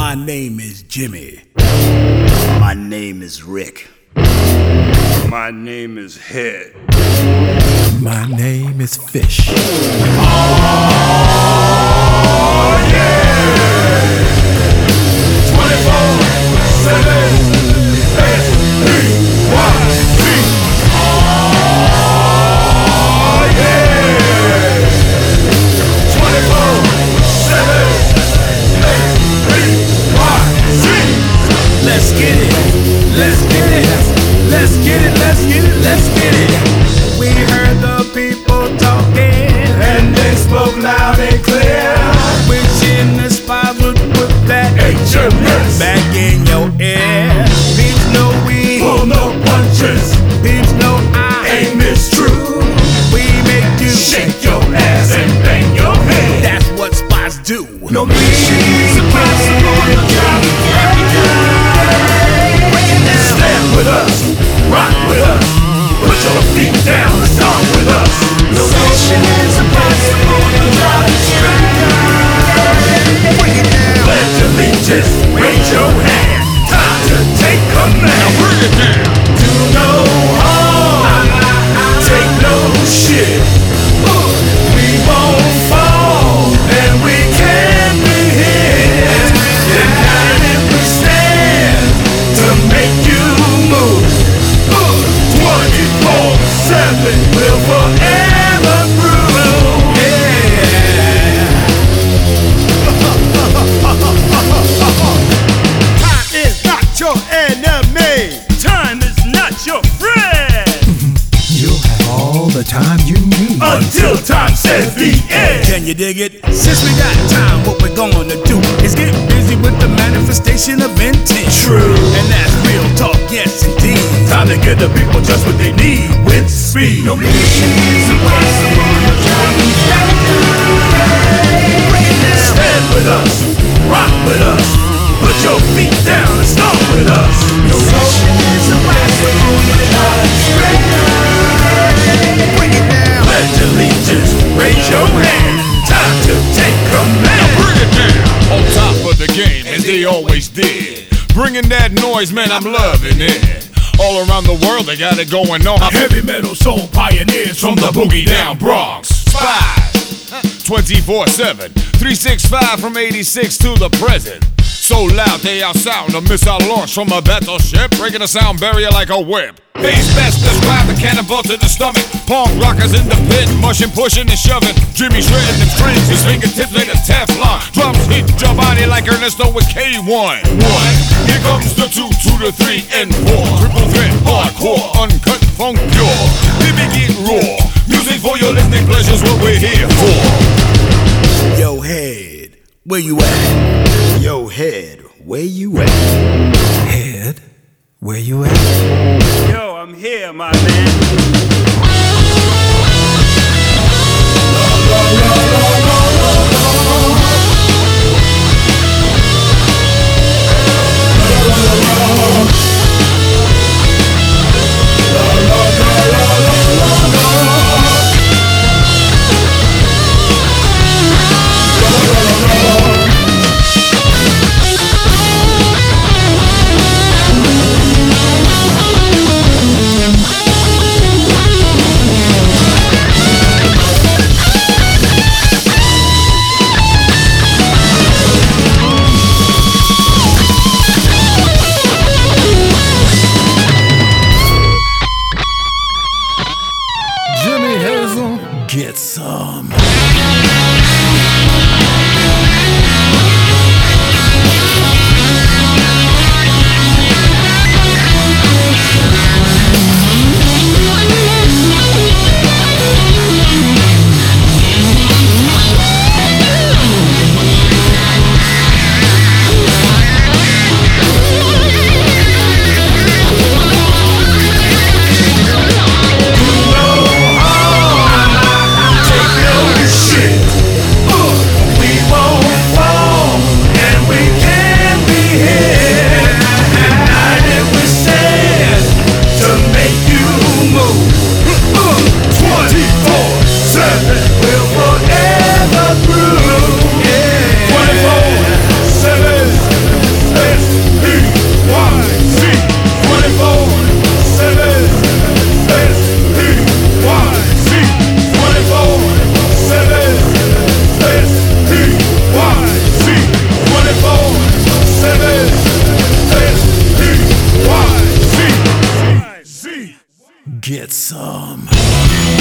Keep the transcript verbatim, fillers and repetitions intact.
My name is Jimmy. My name is Rick. My name is Head. My name is Fish. Oh, yeah! twenty-four seven S P Y C. Oh, yeah! twenty-four seven S P Y C. Let's get it. Let's get it. Let's get it. Let's get it. Let's get it. We heard the people talking, And they spoke loud and clear. which in the spot would put that H M S. back in your ear. Peeps know we Pull no punches. Peeps know I Aim is true. We make you Shake your ass and bang your head. That's what spots do. No mission is impossible. Stand with us, rock with us, put your feet down and stomp with us. No mission is impossible. Pledge allegiance, raise your hand. Time to take command. Bring it down. Do no harm, take no shit. We won't fall, and we can be hit. United we stand to make you move. twenty-four seven will forever prove. Yeah. Time is not your enemy. Time is not your friend. You'll have all the time you need. Until time says the end. Can you dig it? Since we got time, what we're gonna do is get busy with the manifestation of intent. True. And that's real talk, yes indeed. Time to give the people just what they need with speed. No mission is impossible. Stand with us, rock with us, put your feet down and stomp with us. No mission is impossible. Bring it down. Pledge allegiance, raise your hand. Time to take command. Bring it down. On top of the game, as they always did. Bringing that noise, man, I'm loving it. All around the world, they got it going on. Heavy metal soul pioneers from the boogie down Bronx. Spies, twenty-four seven, three sixty-five from eighty-six to the present. So loud they outsound a missile launch from a battleship, breaking a sound barrier like a whip. Bass best describe the cannonball to the stomach. Punk rockers in the pit, mushing, pushing, and shoving. Jimmy shredding them strings, his fingertips made of Teflon. Drums hit your body like Ernesto with K one. One, here comes the two, two to three, and four. Triple threat, hardcore, uncut, funk pure. We begin raw. Music for your listening pleasure's what we're here for. Yo, Head, where you at? Yo, Head, where you at? Head, where you at? Yo, I'm here, my man. get some.